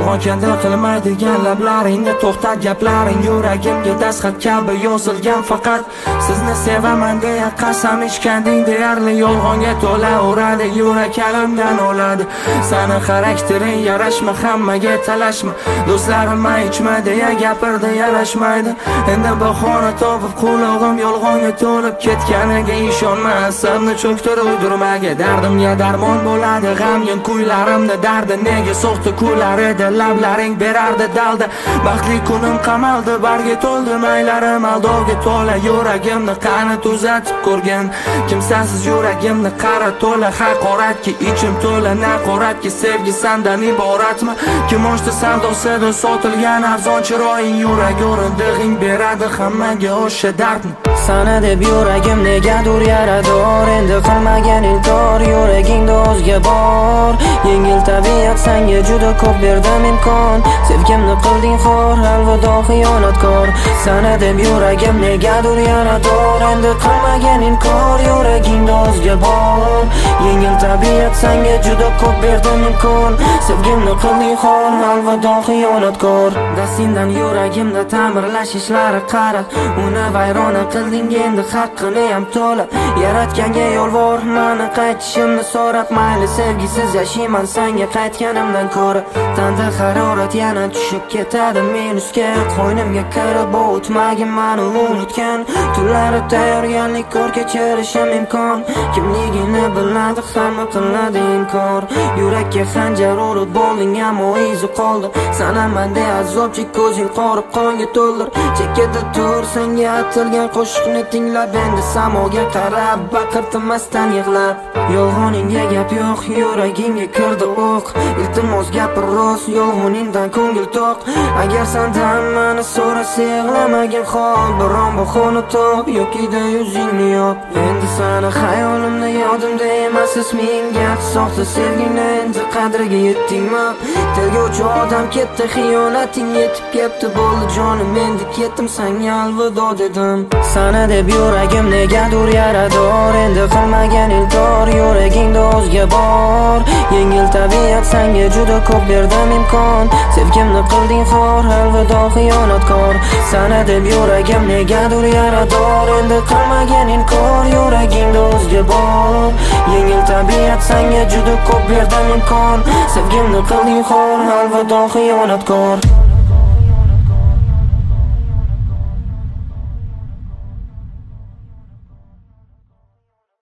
Uyg'onganda qilmaydigan lablaringni to'xtat gaplaring yuragimga dastxat kabi yozilgan faqat sizni sevaman deya qasam ichganding deyarli yolg'onga to'la uradi yurak halimdan oladi sani xaraktering yarashma hammaga talashma do'stlarim ichma deya gapirdi yarashmaydi endi bahona topib qulog'im yolg'onga to'lib ketganiga ishonma asabni cho'ktir uydurmaga dardimga darmon bo'ladi g'amgin kuylarimni dardi nega so'xta kular edi lablaring berardi dalda baxtli kunim qamaldi barga to'ldi maylarim aldovga to'la yuragimni qani tuzatib ko'rgan kimsasiz yuragimni qara to'la haqoratki ichim to'la naqoratki sevgi sandan iboratmi kim ochdi savdosida sotilgan arzon chiroying yurak o'rindig'ing beradi hammaga o'sha dardni sana deb yuragim negadur yarador endi qilmagan inkor yuragingda o'zga bor yengil tabiat senga juda ko'p berdim imkon sevgimni qilding xor alvido xiyonatkor sana deb yuragim negadur yarador endi qilmagan inkor yuragingda o'zga bor yengil tabiat senga juda ko'p berdim imkon sevgimni qilding xor alvido xiyonatkor dastingdan yuragimda ta'mirlash ishlari qara uni vayrona qilding endi haqqini ham to'la yaratganga yolvor mani qaytishimni so'rab mayli sevgisiz yashayman senga qaytganimdan ko'ra tanda harorat yana tushib ketadi minusga qo'ynimga kirib o'tmagin mani unutgan tunlari tayyorgarlik ko'r kechirishim imkon kimligini biladi hamma qiladi inkor yurakka xanjar urib bo'lding ammo izi qoldi sanaman de azobchi ko'zing qorib qonga to'ldir chekkada tur senga atilgan qo'shiqni tinglab endi samoga qarab baqirtimasdan yig'lab yolg'oningga gap yo'q yuragingga kirdi o'q iltimos gapir rost yolg'oningdan ko'ngil to'q agar sendan mani so'rasa yig'lamagin hol biron bahona top yokida yuzingni yop endi sani xayolimda yodimda emas isming gap soxta sevgingni endi qadriga yetdingmi tergovchi odam ketdi xiyonating yetib kelibdi bo'ldi jonim endi ketdim senga alvido dedim sana deb yuragim negadur yarador endi qilmagan ilkor yuragingda o'zga bor yengil tabiat senga juda ko'p berdim imkon sevgimni qilding xor alvido xiyonatkor sana deb yuragim negadur yarador endi qilmagan inkor yuragingda o'zga bor yengil tabiat senga juda ko'p berdim imkon sevgimni qilding xor alvido xiyonatkor